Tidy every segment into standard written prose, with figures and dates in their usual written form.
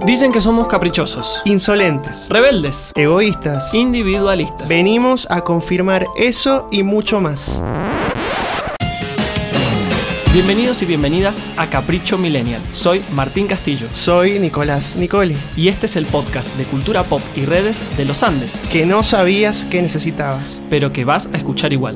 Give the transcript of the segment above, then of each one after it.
Dicen que somos caprichosos, insolentes, rebeldes, egoístas, individualistas. Venimos a confirmar eso y mucho más. Bienvenidos y bienvenidas a Capricho Millennial. Soy Martín Castillo. Soy Nicolás Nicoli. Y este es el podcast de cultura pop y redes de los Andes. Que no sabías que necesitabas, pero que vas a escuchar igual.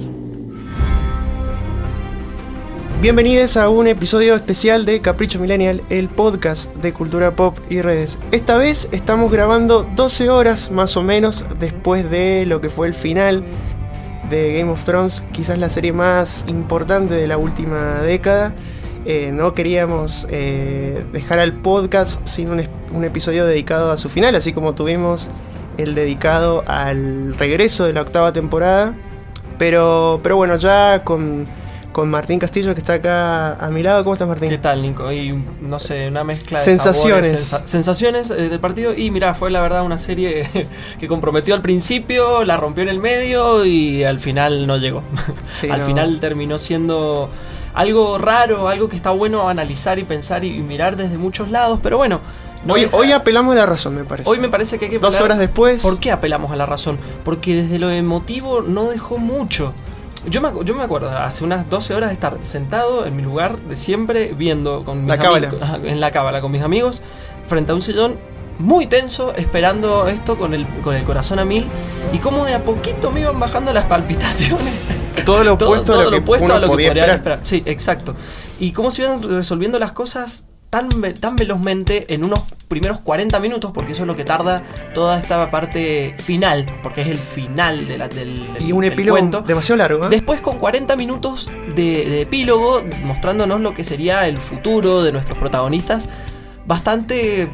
Bienvenidos a un episodio especial de Capricho Millennial, el podcast de cultura pop y redes. Esta vez estamos grabando 12 horas más o menos después de lo que fue el final de Game of Thrones, quizás la serie más importante de la última década. No queríamos dejar al podcast sin un episodio dedicado a su final, así como tuvimos el dedicado al regreso de la octava temporada. Pero bueno, ya con Martín Castillo, que está acá a mi lado. ¿Cómo estás, Martín? ¿Qué tal, Nico? Y no sé, una mezcla de sensaciones. Sensaciones del partido. Y mira, fue la verdad una serie que comprometió al principio, la rompió en el medio y al final no llegó. Sí, al final terminó siendo algo raro, algo que está bueno analizar y pensar y mirar desde muchos lados. Pero bueno, hoy apelamos a la razón, me parece. Hoy me parece que hay que apelar. 2 horas después. ¿Por qué apelamos a la razón? Porque desde lo emotivo no dejó mucho. Yo me acuerdo hace unas 12 horas de estar sentado en mi lugar de siempre viendo con mis amigos, en la cábala con mis amigos, frente a un sillón muy tenso, esperando esto con el corazón a mil, y cómo de a poquito me iban bajando las palpitaciones. Todo lo opuesto a lo que podría esperar. Sí, exacto. Y cómo se iban resolviendo las cosas tan velozmente en unos primeros 40 minutos, porque eso es lo que tarda toda esta parte final, porque es el final del y un epílogo cuento. Demasiado largo, ¿eh? Después, con 40 minutos de epílogo, mostrándonos lo que sería el futuro de nuestros protagonistas, bastante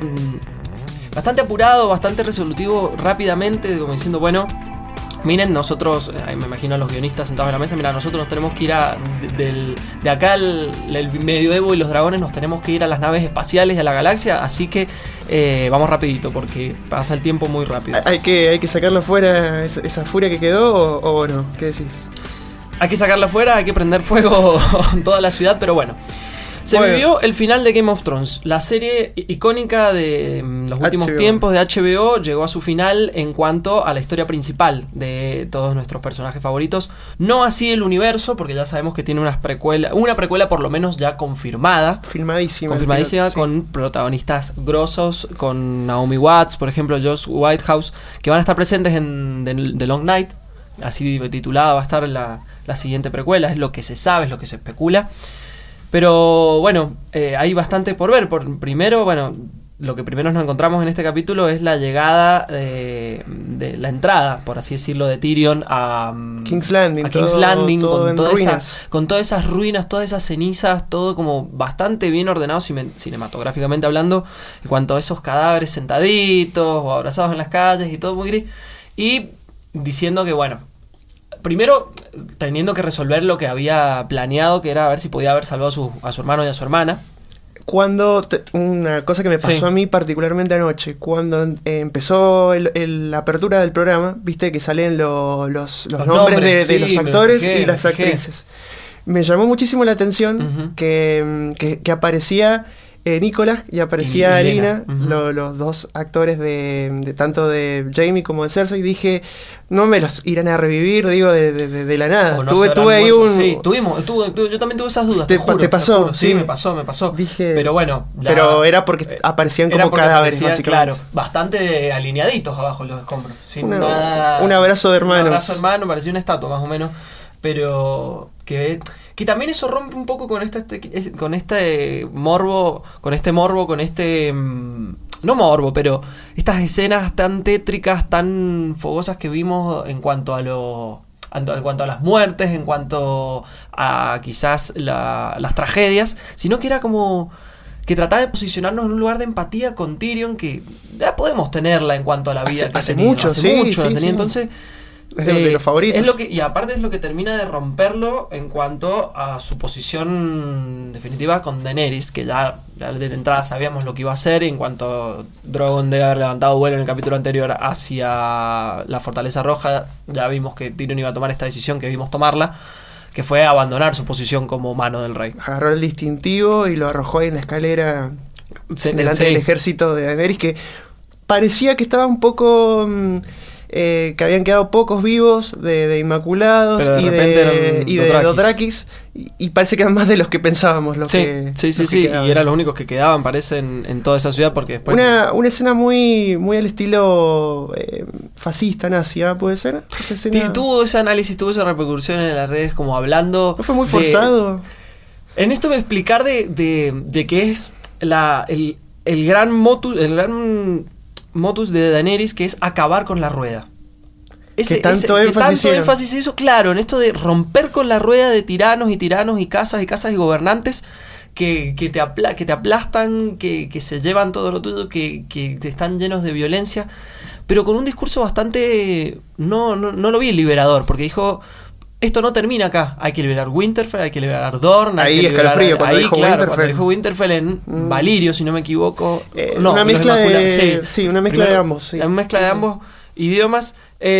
apurado, bastante resolutivo, rápidamente, como diciendo, bueno, miren, nosotros, me imagino a los guionistas sentados en la mesa, mira, nosotros nos tenemos que ir de acá el medioevo y los dragones, nos tenemos que ir a las naves espaciales y a la galaxia, así que vamos rapidito, porque pasa el tiempo muy rápido. ¿Hay que sacarlo fuera, esa furia que quedó, o no? ¿Qué decís? Hay que sacarla fuera, hay que prender fuego en toda la ciudad, pero bueno. Vivió el final de Game of Thrones. La serie icónica de los últimos tiempos de HBO llegó a su final en cuanto a la historia principal de todos nuestros personajes favoritos. No así el universo, porque ya sabemos que tiene una precuela por lo menos ya confirmada. Confirmadísima, con protagonistas grosos, con Naomi Watts, por ejemplo, Josh Whitehouse, que van a estar presentes en The Long Night. Así titulada va a estar la siguiente precuela. Es lo que se sabe, es lo que se especula. Pero bueno, hay bastante por ver. Primero, bueno, lo que primero nos encontramos en este capítulo es la llegada de la entrada, por así decirlo, de Tyrion a King's Landing, con todas esas ruinas, todas esas cenizas, todo como bastante bien ordenado cinematográficamente hablando, en cuanto a esos cadáveres sentaditos o abrazados en las calles y todo muy gris. Y diciendo que bueno, primero teniendo que resolver lo que había planeado, que era a ver si podía haber salvado a su hermano y a su hermana. Una cosa que me pasó a mí particularmente anoche, cuando empezó la apertura del programa, viste que salen los nombres de los actores y las actrices. Me llamó muchísimo la atención que aparecía Nicolás y aparecía Lina, los dos actores de tanto de Jaime como de Cersei. Dije, no me los irán a revivir, digo, de la nada. Tuve ahí Sí, yo también tuve esas dudas. ¿Te pasó? Sí, me pasó. Dije, pero bueno. Pero era porque aparecían como cadáveres, básicamente. Claro, bastante alineaditos abajo los escombros. Sin nada. Un abrazo de hermanos. Un abrazo de hermano, parecía una estatua más o menos. Pero que también eso rompe un poco con este morbo, no morbo, pero estas escenas tan tétricas, tan fogosas que vimos en cuanto a las muertes, en cuanto a quizás las tragedias, sino que era como que trataba de posicionarnos en un lugar de empatía con Tyrion, que ya podemos tenerla en cuanto a la vida hace mucho. Entonces es de los favoritos. Y aparte es lo que termina de romperlo en cuanto a su posición definitiva con Daenerys, que ya de entrada sabíamos lo que iba a hacer en cuanto Drogon debe haber levantado vuelo en el capítulo anterior hacia la Fortaleza Roja. Ya vimos que Tyrion iba a tomar esta decisión, que vimos tomarla, que fue abandonar su posición como mano del rey. Agarró el distintivo y lo arrojó ahí en la escalera delante del ejército de Daenerys, que parecía que estaba un poco... que habían quedado pocos vivos de Inmaculados y de Dothrakis, y parece que eran más de los que pensábamos. Sí, y eran los únicos que quedaban, parece, en toda esa ciudad, porque después... Una escena muy, muy al estilo fascista, nazi, ¿puede ser? Esa escena... Tuvo ese análisis, tuvo esa repercusión en las redes, como hablando... ¿No fue muy forzado? En esto voy a explicar de qué es el gran motus de Daenerys, que es acabar con la rueda. Tanto énfasis se hizo, claro, en esto de romper con la rueda de tiranos y casas y gobernantes que te aplastan, que se llevan todo lo tuyo, que están llenos de violencia, pero con un discurso bastante... No lo vi liberador, porque dijo... Esto no termina acá. Hay que liberar Winterfell, hay que liberar Dorne. Ahí escalofrío cuando dijo Winterfell. Cuando dijo Winterfell en Valirio, si no me equivoco. Una mezcla una mezcla de ambos. Sí. Una mezcla de ambos idiomas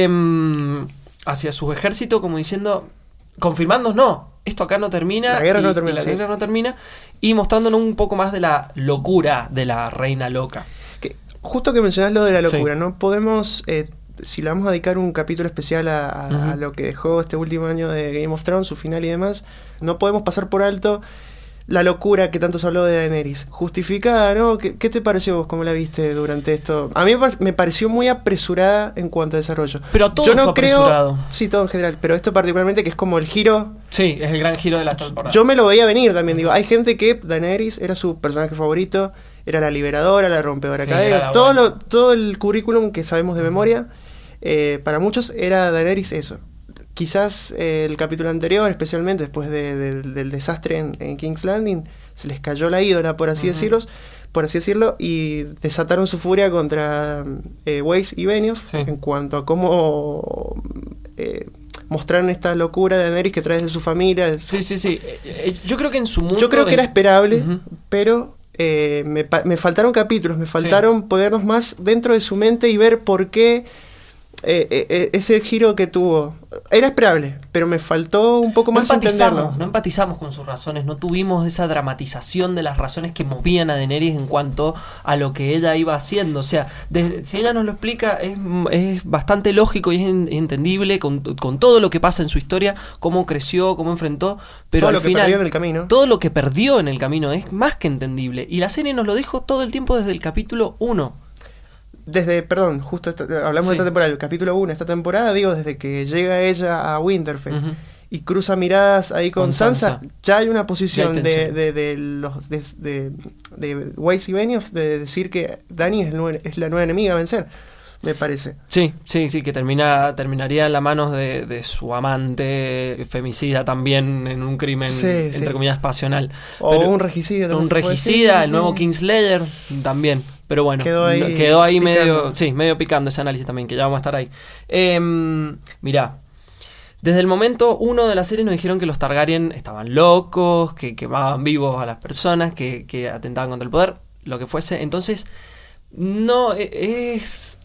hacia su ejército, como diciendo, confirmándonos, no, esto acá no termina. La guerra no termina. La guerra no termina. Y mostrándonos un poco más de la locura de la reina loca. Justo que mencionás lo de la locura, no podemos... si le vamos a dedicar un capítulo especial a lo que dejó este último año de Game of Thrones, su final y demás, no podemos pasar por alto la locura que tanto se habló de Daenerys. Justificada, ¿no? ¿Qué te pareció vos? ¿Cómo la viste durante esto? A mí me pareció muy apresurada en cuanto a desarrollo. Pero todo fue apresurado. Sí, todo en general, pero esto particularmente, que es como el giro... Sí, es el gran giro de la temporada. Yo me lo veía venir también, digo, hay gente que Daenerys era su personaje favorito, era la liberadora, la rompedora de cadenas, todo el currículum que sabemos de memoria... para muchos era Daenerys eso. Quizás el capítulo anterior, especialmente después del desastre en King's Landing, se les cayó la ídola, por así decirlo, y desataron su furia contra Weiss y Benioff en cuanto a cómo mostraron esta locura de Daenerys que trae de su familia. Sí. Yo creo que en su mundo... Yo creo que era esperable, pero... me faltaron capítulos, me faltaron ponernos más dentro de su mente y ver por qué ese giro que tuvo era esperable, pero me faltó un poco más entenderlo. No empatizamos con sus razones, no tuvimos esa dramatización de las razones que movían a Daenerys en cuanto a lo que ella iba haciendo. O sea, si ella nos lo explica, es bastante lógico y es entendible con todo lo que pasa en su historia, cómo creció, cómo enfrentó, pero todo al lo final, que perdió en el camino. Todo lo que perdió en el camino es más que entendible. Y la serie nos lo dijo todo el tiempo desde el capítulo 1. Hablamos de esta temporada, el capítulo 1, esta temporada, digo, desde que llega ella a Winterfell y cruza miradas ahí con Sansa, ya hay una posición de Weiss y Benioff de decir que Dany es la nueva enemiga a vencer, me parece. Sí, que terminaría en las manos de su amante, femicida también, en un crimen, entre comillas, pasional. Un regicida. Un regicida, el nuevo Kingslayer también. Pero bueno, quedó ahí medio picando ese análisis también, que ya vamos a estar ahí. Mirá, desde el momento 1 de la serie nos dijeron que los Targaryen estaban locos, que quemaban vivos a las personas, que atentaban contra el poder, lo que fuese. Entonces, no es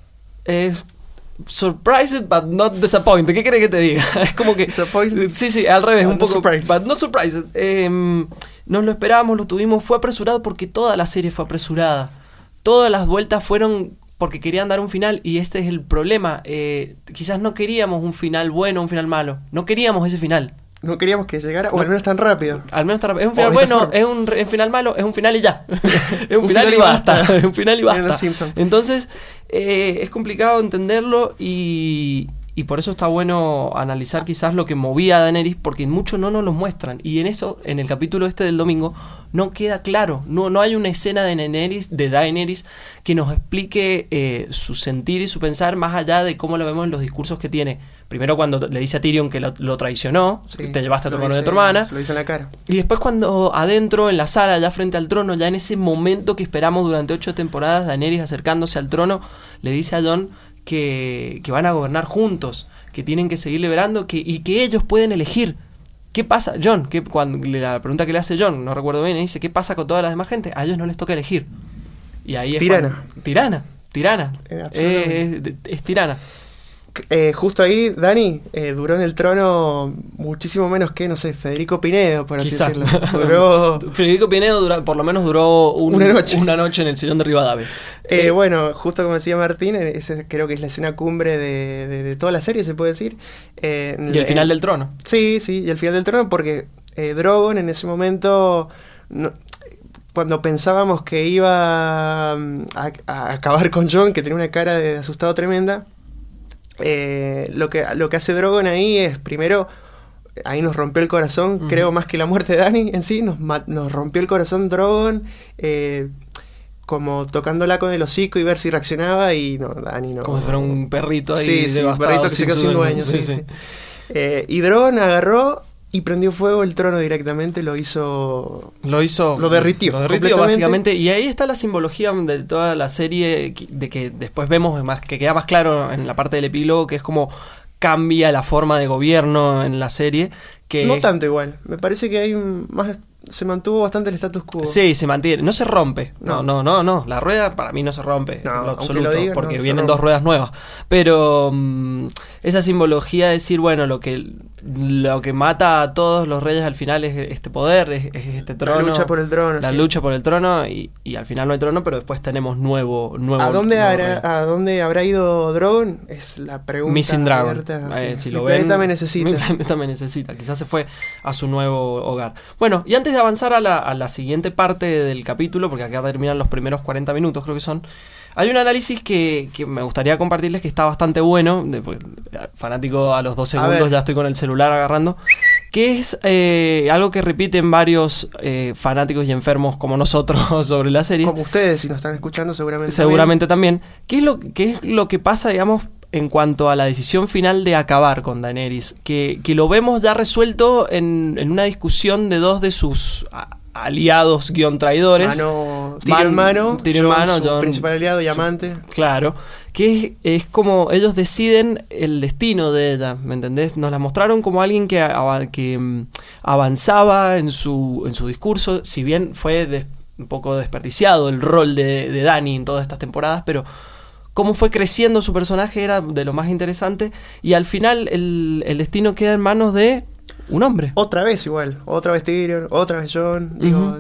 surprised but not disappointed. ¿Qué querés que te diga? Es como que... Disappointed. Sí, al revés, un poco... Surprised. But not surprised. Nos lo esperábamos, lo tuvimos, fue apresurado porque toda la serie fue apresurada. Todas las vueltas fueron porque querían dar un final y este es el problema. Quizás no queríamos un final bueno o un final malo. No queríamos ese final. No queríamos que llegara, o al menos tan rápido. Al menos tan rápido. Es un final bueno, es un final malo, es un final y ya. Es un final y basta. Es un final y basta. Entonces, es complicado entenderlo y por eso está bueno analizar quizás lo que movía a Daenerys, porque mucho no nos lo muestran. Y en eso, en el capítulo del domingo, no queda claro. No hay una escena de Daenerys que nos explique su sentir y su pensar más allá de cómo lo vemos en los discursos que tiene. Primero cuando le dice a Tyrion que lo traicionó, que te llevaste a tu hermano de tu hermana. Se lo dice en la cara. Y después cuando adentro, en la sala, ya frente al trono, ya en ese momento que esperamos durante 8 temporadas, Daenerys acercándose al trono, le dice a Jon que van a gobernar juntos, que tienen que seguir liberando y que ellos pueden elegir. ¿Qué pasa, Jon? Cuando la pregunta que le hace Jon, no recuerdo bien, dice, ¿qué pasa con toda la demás gente? A ellos no les toca elegir. Y ahí es tirana. Tirana. Es tirana. Justo ahí, Dani duró en el trono muchísimo menos que, no sé, Federico Pinedo, por así decirlo. Federico Pinedo por lo menos duró una noche en el sillón de Rivadavia. Bueno, justo como decía Martín, esa creo que es la escena cumbre de toda la serie, se puede decir. Y el final del trono. Sí, y el final del trono, porque Drogon en ese momento... Cuando pensábamos que iba a acabar con Jon, que tenía una cara de asustado tremenda, lo que hace Drogon ahí es, primero, ahí nos rompió el corazón, creo más que la muerte de Dany en sí, nos rompió el corazón Drogon, como tocándola con el hocico y ver si reaccionaba, y no, Dany no. Como si fuera un perrito ahí devastado. Un perrito que se quedó sin dueño. Sí. Y Drogon agarró y prendió fuego el trono directamente, lo derritió básicamente, y ahí está la simbología de toda la serie, de que después vemos más, que queda más claro en la parte del epílogo, que es como cambia la forma de gobierno en la serie. Que no tanto igual, me parece que hay más... Se mantuvo bastante el status quo. Sí, se mantiene. No se rompe. No. La rueda para mí no se rompe. En lo absoluto. Porque vienen dos ruedas nuevas. Pero esa simbología de decir, bueno, lo que mata a todos los reyes al final es este poder, es este trono. La lucha por el trono. La lucha por el trono. Y al final no hay trono, pero después tenemos nuevo ¿A dónde habrá ido Drogon? Es la pregunta. Missing Dragon. Si lo ven, planeta me necesita. Mi planeta me necesita. Quizás se fue a su nuevo hogar. Bueno, y antes de avanzar a la siguiente parte del capítulo, porque acá terminan los primeros 40 minutos, creo que son, hay un análisis que me gustaría compartirles, que está bastante bueno, fanático a los 2 segundos ya estoy con el celular agarrando, que es algo que repiten varios fanáticos y enfermos como nosotros sobre la serie. Como ustedes, si nos están escuchando, seguramente. Seguramente también. ¿Qué es lo que pasa, digamos, en cuanto a la decisión final de acabar con Daenerys? Que lo vemos ya resuelto en una discusión de dos de sus aliados traidores. Tyrion, su principal aliado y amante. Claro, que es como ellos deciden el destino de ella, ¿me entendés? Nos la mostraron como alguien que avanzaba en su discurso, si bien fue un poco desperdiciado el rol de Dany en todas estas temporadas, pero cómo fue creciendo su personaje era de lo más interesante, y al final el destino queda en manos de un hombre. Otra vez Tyrion, otra vez Jon, digo,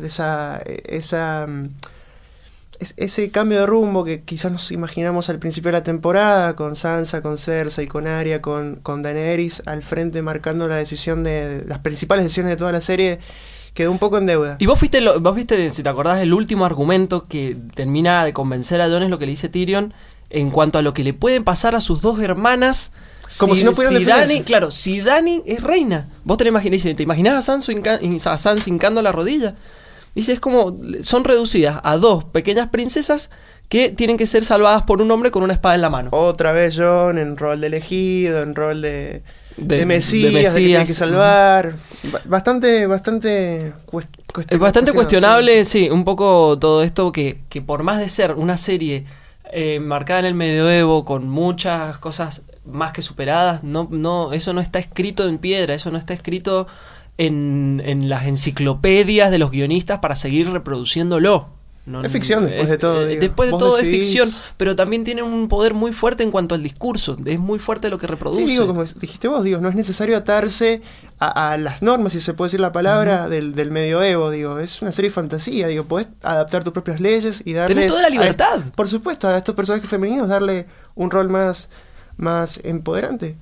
ese cambio de rumbo que quizás nos imaginamos al principio de la temporada, con Sansa, con Cersei, con Arya, con Daenerys al frente marcando la decisión de las principales decisiones de toda la serie, quedó un poco en deuda. Y vos viste, si te acordás, el último argumento que termina de convencer a Jon, es lo que le dice Tyrion en cuanto a lo que le puede pasar a sus dos hermanas. Como si no pudieran defenderse. Claro, si Dany es reina, vos te imaginás a Sansa hincando la rodilla. Dice, es como, son reducidas a dos pequeñas princesas que tienen que ser salvadas por un hombre con una espada en la mano. Otra vez Jon en rol de elegido, en rol de Mesías, de que tiene que salvar. Bastante cuestionable, sí, un poco todo esto que por más de ser una serie marcada en el medioevo, con muchas cosas más que superadas, eso no está escrito en piedra, eso no está escrito en las enciclopedias de los guionistas para seguir reproduciéndolo. Es ficción después de todo. Después de todo es ficción, pero también tiene un poder muy fuerte en cuanto al discurso. Es muy fuerte lo que reproduce. Sí, como dijiste vos, no es necesario atarse a las normas, si se puede decir la palabra, del medioevo. Es una serie de fantasía. Podés adaptar tus propias leyes y darles... Tenés toda la libertad. Por supuesto, a estos personajes femeninos darle un rol más empoderante.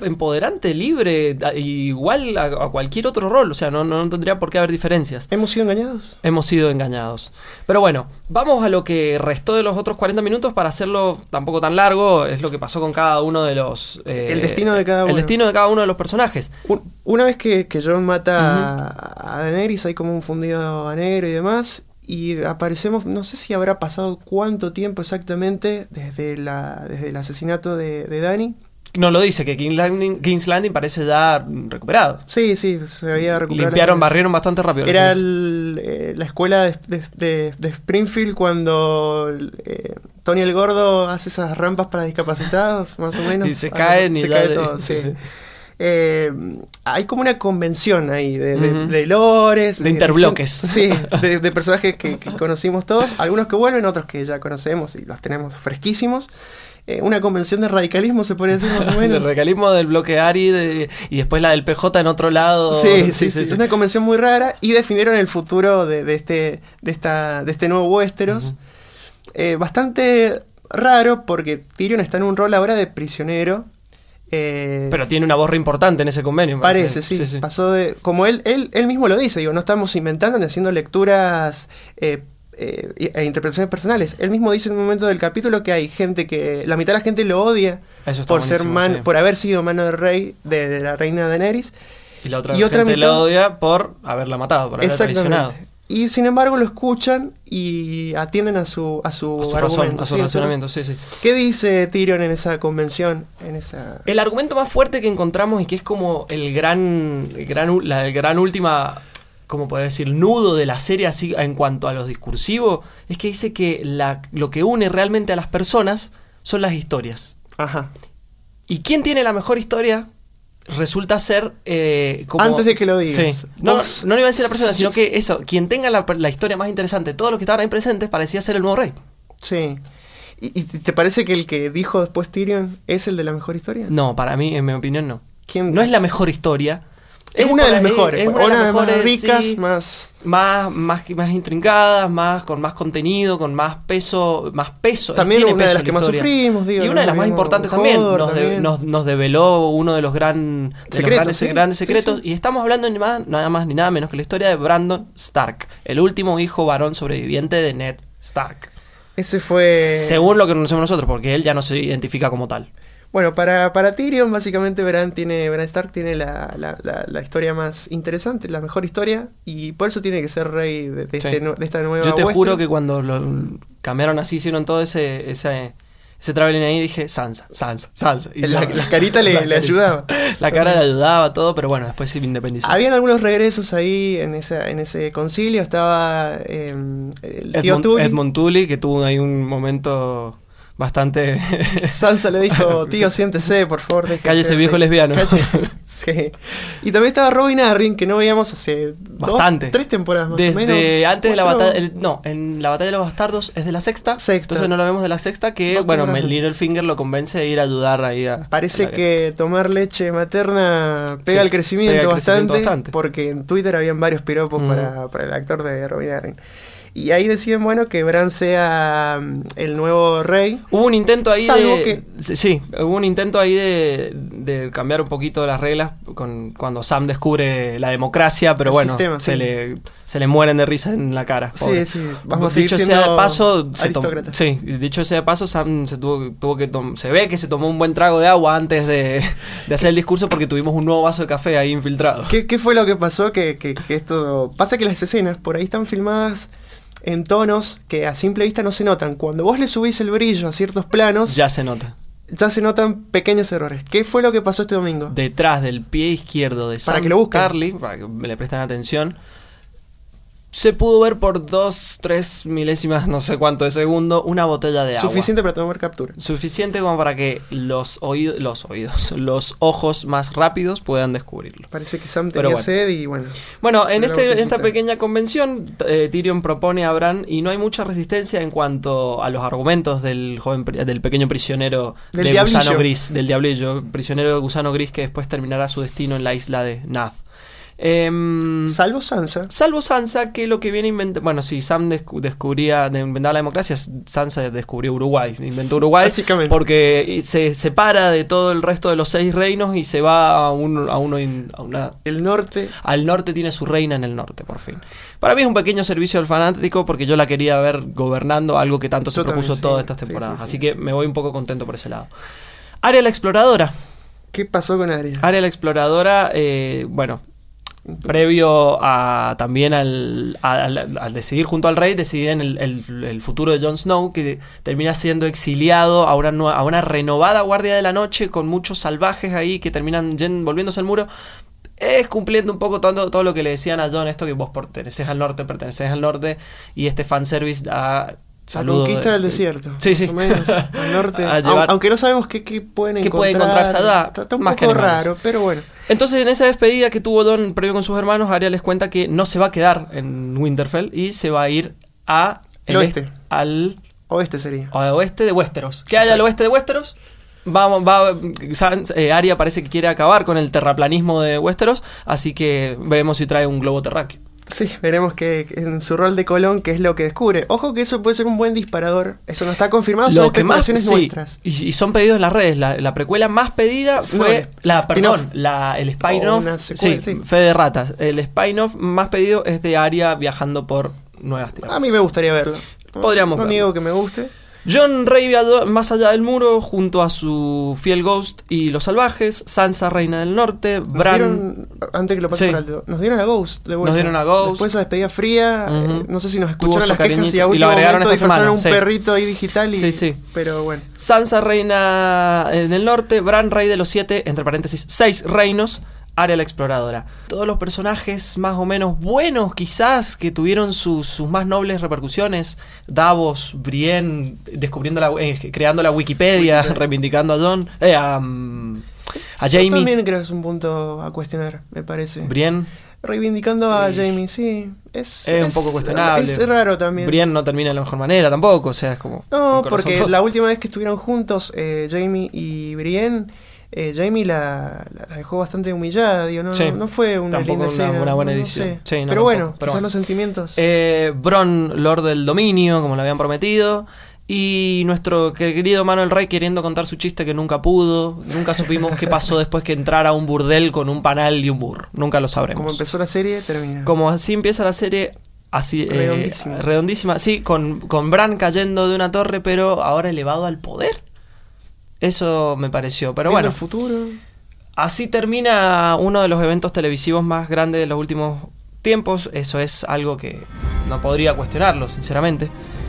Libre, igual a cualquier otro rol, o sea, no tendría por qué haber diferencias. ¿Hemos sido engañados? Hemos sido engañados. Pero bueno, vamos a lo que restó de los otros 40 minutos para hacerlo tampoco tan largo. Es lo que pasó con cada uno de los... el destino de cada uno. El destino de cada uno de los personajes. Una vez que Jon mata a Daenerys, hay como un fundido a negro y demás, y aparecemos, no sé si habrá pasado cuánto tiempo exactamente desde el asesinato de Dany. No lo dice, que King's Landing parece ya recuperado. Sí, se había recuperado. Barrieron bastante rápido. Era la escuela de Springfield cuando Tony el Gordo hace esas rampas para discapacitados, más o menos. Y se caen y se cae todo. Sí. hay como una convención ahí de lores. De interbloques. Sí, de personajes que conocimos todos. Algunos que vuelven, otros que ya conocemos y los tenemos fresquísimos. Una convención de radicalismo, se podría decir más o menos. De radicalismo del bloque Ari y después la del PJ en otro lado. Sí. Una convención muy rara. Y definieron el futuro de este nuevo Westeros. Bastante raro porque Tyrion está en un rol ahora de prisionero. Pero tiene una borra importante en ese convenio. Parece, sí. Pasó de... Como él mismo lo dice, no estamos inventando ni haciendo lecturas... e interpretaciones personales. Él mismo dice en un momento del capítulo que hay gente que... La mitad de la gente lo odia por haber sido mano de rey de la reina Daenerys. Y la otra gente mitad lo odia por haberla matado, por haberla traicionado. Y sin embargo lo escuchan y atienden a su razonamiento. Sí. ¿Qué dice Tyrion en esa convención? El argumento más fuerte que encontramos y que es como la gran última... como poder decir, nudo de la serie así en cuanto a los discursivos, es que dice que lo que une realmente a las personas son las historias. Ajá. ¿Y quién tiene la mejor historia? Resulta ser como... Antes de que lo digas. Sí. No le iba a decir la persona, sino que eso, quien tenga la historia más interesante, todos los que estaban ahí presentes, parecía ser el nuevo rey. Sí. ¿Y te parece que el que dijo después Tyrion es el de la mejor historia? No, para mí, en mi opinión, no. ¿Quién? No es la mejor historia. Es una de las mejores. Es una de las mejores, más ricas, sí, más intrincadas, con más contenido, con más peso. También una de las que más sufrimos, digo. Y una de las más importantes también. Nos develó uno de los grandes secretos. Sí. Y estamos hablando ni nada más ni nada menos que la historia de Brandon Stark, el último hijo varón sobreviviente de Ned Stark. Ese fue... Según lo que conocemos nosotros, porque él ya no se identifica como tal. Bueno, para Tyrion, básicamente Bran Stark tiene la historia más interesante, la mejor historia, y por eso tiene que ser rey de esta nueva Yo te Westeros. juro que cuando lo cambiaron así, hicieron todo ese traveling ahí, dije Sansa. Y las caritas le ayudaba. La cara le ayudaba, todo, pero bueno, después se independizó. Habían algunos regresos ahí en ese concilio. Estaba el tío Tully. Edmund Tully, que tuvo ahí un momento... bastante... Sansa le dijo, tío, siéntese, por favor. Cállese, viejo lesbiano. Sí. Y también estaba Robin Arryn, que no veíamos hace 3 temporadas más o menos. Desde antes de la batalla... en la batalla de los bastardos es de la sexta. Entonces no lo vemos de la sexta, que Littlefinger lo convence a ir a ayudar ahí a... Parece que tomar leche materna pega el crecimiento bastante, porque en Twitter habían varios piropos para el actor de Robin Arryn. Y ahí deciden, que Bran sea el nuevo rey. Hubo un intento ahí hubo un intento ahí de cambiar un poquito las reglas cuando Sam descubre la democracia, pero se le mueren de risa en la cara. Pobre. Sí, vamos a seguir siendo aristócratas. Dicho sea de paso, Sam se ve que se tomó un buen trago de agua antes de hacer el discurso, porque tuvimos un nuevo vaso de café ahí infiltrado. ¿Qué fue lo que pasó? Que esto pasa, que las escenas por ahí están filmadas en tonos que a simple vista no se notan. Cuando vos le subís el brillo a ciertos planos, ya se nota. Ya se notan pequeños errores. ¿Qué fue lo que pasó este domingo? Detrás del pie izquierdo de Sam Tarly, para que le presten atención, se pudo ver por 2-3 milésimas, no sé cuánto de segundo, una botella de agua. Suficiente para tomar captura. Suficiente como para que los ojos más rápidos puedan descubrirlo. Parece que Sam tenía sed y bueno. Bueno, en esta pequeña convención, Tyrion propone a Bran, y no hay mucha resistencia en cuanto a los argumentos del pequeño prisionero del gusano gris, del diablillo, prisionero de gusano gris, que después terminará su destino en la isla de Nath. Salvo Sansa, que lo que viene inventando... Bueno, si Sam inventaba la democracia, Sansa descubrió Uruguay. Inventó Uruguay porque se separa de todo el resto de los 6 reinos y se va el norte. Al norte, tiene su reina en el norte, por fin. Para mí es un pequeño servicio al fanático, porque yo la quería ver gobernando, algo que tanto se propuso todas estas temporadas. Así que me voy un poco contento por ese lado. Arya la Exploradora. ¿Qué pasó con Arya? Arya la Exploradora, previo también al decidir junto al rey, deciden el futuro de Jon Snow, que termina siendo exiliado a una renovada Guardia de la Noche, con muchos salvajes ahí que terminan volviéndose al muro. Es cumpliendo un poco todo lo que le decían a Jon, esto que vos perteneces al norte, y este fanservice La conquista del desierto. Sí, sí. Más o menos, al norte. Aunque no sabemos qué pueden encontrar. ¿Qué puede encontrarse allá? Está un poco raro, pero bueno. Entonces, en esa despedida que tuvo Don previo con sus hermanos, Arya les cuenta que no se va a quedar en Winterfell y se va a ir a el oeste. Al oeste sería. Al oeste de Westeros. ¿Qué hay al oeste de Westeros? Arya parece que quiere acabar con el terraplanismo de Westeros, así que veremos si trae un globo terráqueo. Sí, veremos que en su rol de Colón qué es lo que descubre. Ojo que eso puede ser un buen disparador. Eso no está confirmado, son especulaciones nuestras. Y son pedidos en las redes. La precuela más pedida fue el spin-off. Sí, Fe de Ratas. El spin-off más pedido es de Arya viajando por Nuevas Tierras. A mí me gustaría verlo. Podríamos verlo. No niego que me guste. Jon Rey más allá del muro junto a su fiel Ghost y los salvajes, Sansa reina del norte, Bran... Antes que lo pase por alto, nos dieron a Ghost de vuelta. Nos dieron a Ghost. Después de esa despedida fría, no sé si nos escucharon las quejas y a último momento disfrazaron un perrito ahí digital sí. Pero bueno. Sansa reina en el norte, Bran rey de los 7, entre paréntesis, 6 reinos, Arya la exploradora. Todos los personajes más o menos buenos quizás que tuvieron sus más nobles repercusiones. Davos, Brienne creando la Wikipedia, reivindicando a Jon, a Jaime. Yo también creo que es un punto a cuestionar, me parece. Brienne reivindicando a Jaime, sí. Es un poco cuestionable. Es raro también. Brienne no termina de la mejor manera tampoco, o sea, es como... No, porque la última vez que estuvieron juntos, Jaime y Brienne... Jaime la dejó bastante humillada, digo, no fue una linda escena. Una buena edición. No sé. Pero bueno, quizás los sentimientos. Bron, Lord del Dominio, como lo habían prometido. Y nuestro querido Manuel Rey queriendo contar su chiste que nunca pudo. Nunca supimos qué pasó después que entrara a un burdel con un panal y un burro. Nunca lo sabremos. Como empezó la serie, termina. Como así empieza la serie, así redondísima. Sí, con Bran cayendo de una torre, pero ahora elevado al poder. Eso me pareció, pero bueno. El futuro. Así termina uno de los eventos televisivos más grandes de los últimos tiempos. Eso es algo que no podría cuestionarlo, sinceramente.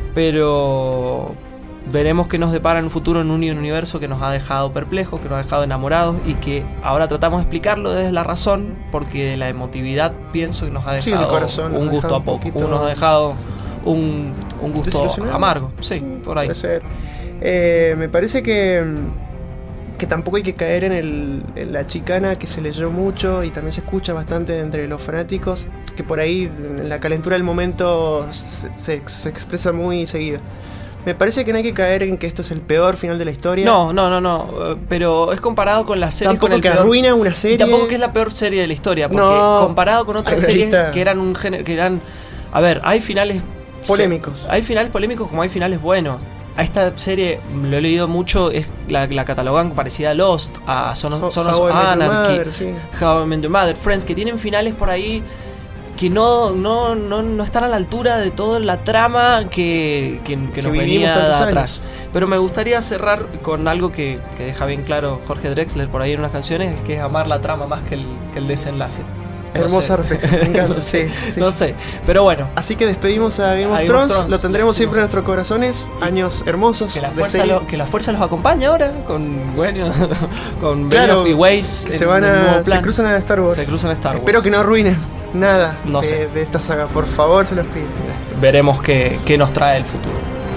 Pero veremos qué nos depara en un futuro en un universo que nos ha dejado perplejos, que nos ha dejado enamorados y que ahora tratamos de explicarlo desde la razón, porque la emotividad pienso que nos ha dejado un gusto a poco. Nos ha dejado un gusto amargo. Sí, por ahí. Puede ser. Me parece que tampoco hay que caer en la chicana que se leyó mucho y también se escucha bastante entre los fanáticos, que por ahí en la calentura del momento se expresa muy seguido. Me parece que no hay que caer en que esto es el peor final de la historia. No, pero es comparado con las series. Tampoco con el que peor, arruina una serie. Y tampoco que es la peor serie de la historia, porque comparado con otras series que eran un género, que eran... A ver, hay finales... polémicos. Hay finales polémicos como hay finales buenos. A esta serie, lo he leído mucho, es la catalogan parecida a Lost, a Son of Anarchy, How I Met Your Mother, Friends, que tienen finales por ahí que no están a la altura de toda la trama que nos venía de atrás. Pero me gustaría cerrar con algo que deja bien claro Jorge Drexler por ahí en unas canciones, que es amar la trama más que el desenlace. Hermosa reflexión, me encanta. No sé, pero bueno. Así que despedimos a Game of Thrones. Lo tendremos siempre en nuestros corazones. Años hermosos. Que la fuerza los acompañe ahora con con Benioff y Weiss. Que se cruzan a Star Wars. Espero que no arruinen nada de esta saga. Por favor, se los pido. Veremos qué nos trae el futuro.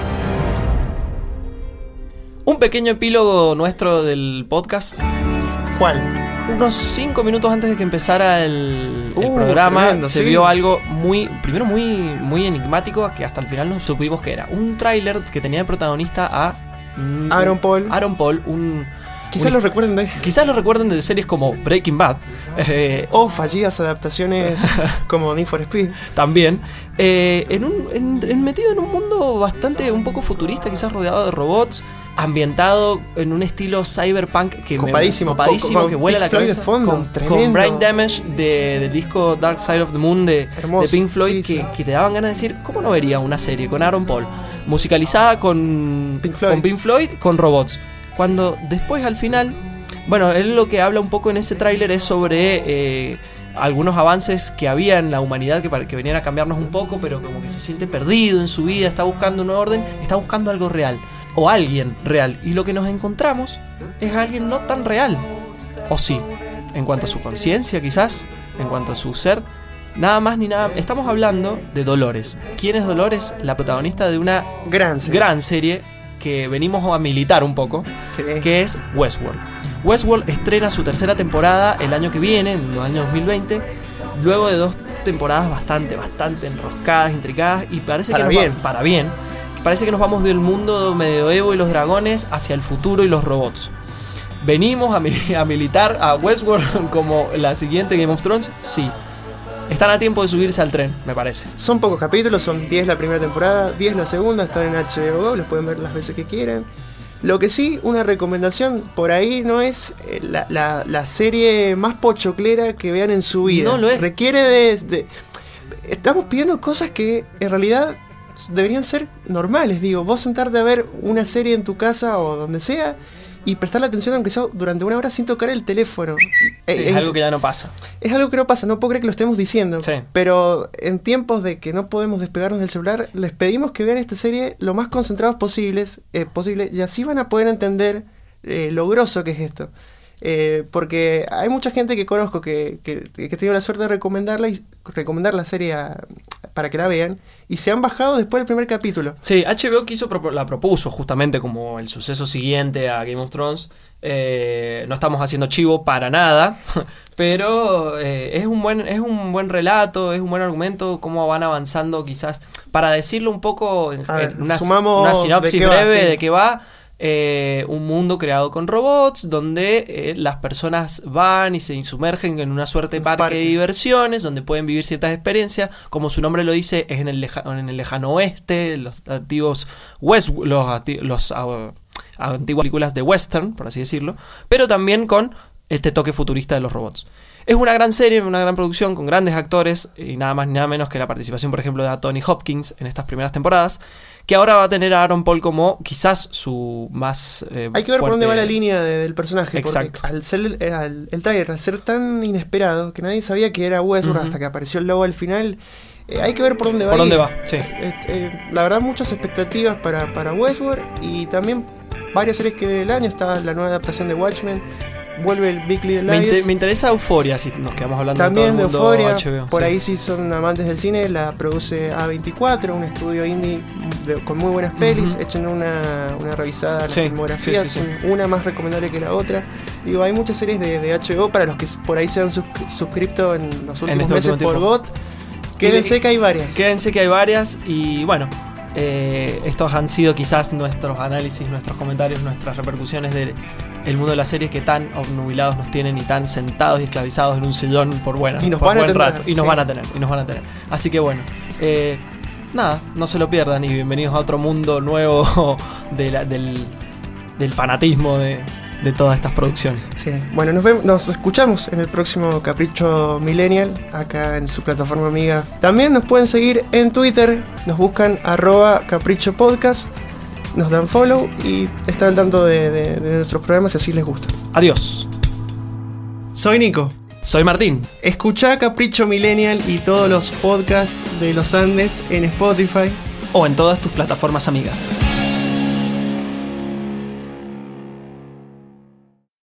Un pequeño epílogo nuestro del podcast. ¿Cuál? Unos 5 minutos antes de que empezara el programa, tremendo, se vio algo muy enigmático, que hasta el final no supimos qué era. Un tráiler que tenía de protagonista a Aaron Paul. Quizás lo recuerden de series como Breaking Bad. O fallidas adaptaciones como Need for Speed. También. Metido en un mundo un poco futurista, quizás rodeado de robots. Ambientado en un estilo cyberpunk que copadísimo, que vuela la cabeza, con Brain Damage del disco Dark Side of the Moon de Pink Floyd, que te daban ganas de decir, ¿cómo no vería una serie con Aaron Paul musicalizada con Pink Floyd, con robots? Cuando después al final, bueno, él lo que habla un poco en ese tráiler es sobre algunos avances que había en la humanidad que venían a cambiarnos un poco, pero como que se siente perdido en su vida, está buscando un orden, está buscando algo real. O alguien real. Y lo que nos encontramos es alguien no tan real. O sí, en cuanto a su conciencia quizás, en cuanto a su ser, Nada más ni nada. Estamos hablando de Dolores. ¿Quién es Dolores? La protagonista de una gran serie que venimos a militar un poco, que es Westworld. Westworld estrena su tercera temporada el año que viene, en el año 2020, luego de 2 temporadas bastante enroscadas, intricadas, y parece para bien. Parece que nos vamos del mundo medioevo y los dragones hacia el futuro y los robots. ¿Venimos a militar a Westworld como la siguiente Game of Thrones? Sí. Están a tiempo de subirse al tren, me parece. Son pocos capítulos, son 10 la primera temporada, 10 la segunda, están en HBO, los pueden ver las veces que quieran. Lo que sí, una recomendación, por ahí no es la serie más pochoclera que vean en su vida. No lo es. Requiere de... Estamos pidiendo cosas que en realidad deberían ser normales. Digo, vos sentarte a ver una serie en tu casa o donde sea y prestarle atención aunque sea durante una hora sin tocar el teléfono. Sí, es algo que ya no pasa. Es algo que no pasa, no puedo creer que lo estemos diciendo. Sí. Pero en tiempos de que no podemos despegarnos del celular, les pedimos que vean esta serie lo más concentrados posible, y así van a poder entender lo grosso que es esto. Porque hay mucha gente que conozco que he tenido la suerte de recomendar la serie para que la vean, y se han bajado después del primer capítulo. Sí, HBO la propuso justamente como el suceso siguiente a Game of Thrones. No estamos haciendo chivo para nada, pero es un buen relato, es un buen argumento, cómo van avanzando quizás, para decirlo un poco en una sinopsis breve de qué va. Un mundo creado con robots donde las personas van y se sumergen en una suerte de parque de diversiones donde pueden vivir ciertas experiencias. Como su nombre lo dice, es en el lejano oeste, los antiguos antiguas películas de western, por así decirlo, pero también con este toque futurista de los robots. Es una gran serie, una gran producción con grandes actores y nada más ni nada menos que la participación, por ejemplo, de Anthony Hopkins en estas primeras temporadas, que ahora va a tener a Aaron Paul como quizás su más hay que ver por dónde va la línea del personaje. Exacto. Porque al ser el trailer, al ser tan inesperado que nadie sabía que era Westworld hasta que apareció el logo al final, hay que ver por dónde va. Por dónde va, sí. La verdad, muchas expectativas para Westworld, y también varias series que del año. Está la nueva adaptación de Watchmen. Vuelve el Big Little Lies. Me interesa Euphoria, si nos quedamos hablando también de todo el mundo de Euphoria. HBO. Por ahí, si son amantes del cine, la produce A24, un estudio indie con muy buenas pelis. Echen una revisada a la filmografía. Una más recomendable que la otra. Digo, hay muchas series de HBO para los que por ahí se han suscrito en los últimos meses por GOT. Quédense que hay varias. Y bueno, estos han sido quizás nuestros análisis, nuestros comentarios, nuestras repercusiones del mundo de las series que tan obnubilados nos tienen y tan sentados y esclavizados en un sillón por buen rato. Y nos van a tener. Así que bueno, nada, no se lo pierdan y bienvenidos a otro mundo nuevo del fanatismo de todas estas producciones. Sí. Bueno, nos escuchamos en el próximo Capricho Millennial, acá en su plataforma amiga. También nos pueden seguir en Twitter, nos buscan @CaprichoPodcast, nos dan follow y están al tanto de nuestros programas si así les gusta. Adiós. Soy Nico. Soy Martín. Escuchá Capricho Millennial y todos los podcasts de los Andes en Spotify o en todas tus plataformas amigas.